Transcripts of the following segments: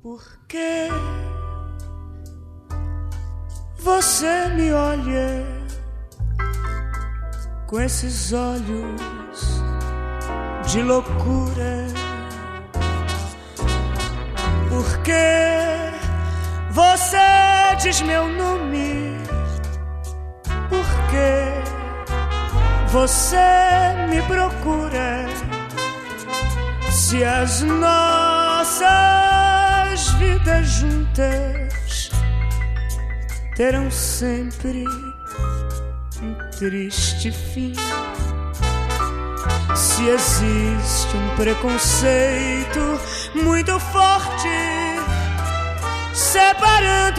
Por que você me olha com esses olhos de loucura? Por que você diz meu nome? Por que você me procura? Se as nossas vidas juntas terão sempre um triste fim. Se existe um preconceito muito forte separando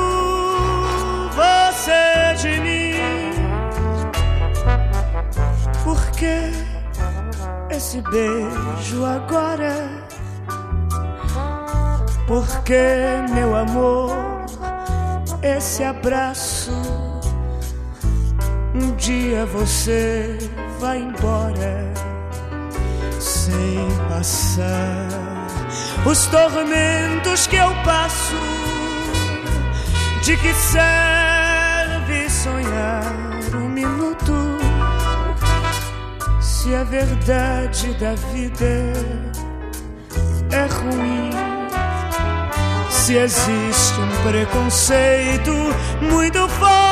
você de mim, por que esse beijo agora? Por que, meu amor, esse abraço? Um dia você vai embora sem passar os tormentos que eu passo. De que serve sonhar um minuto se a verdade da vida é ruim? Se existe um preconceito muito forte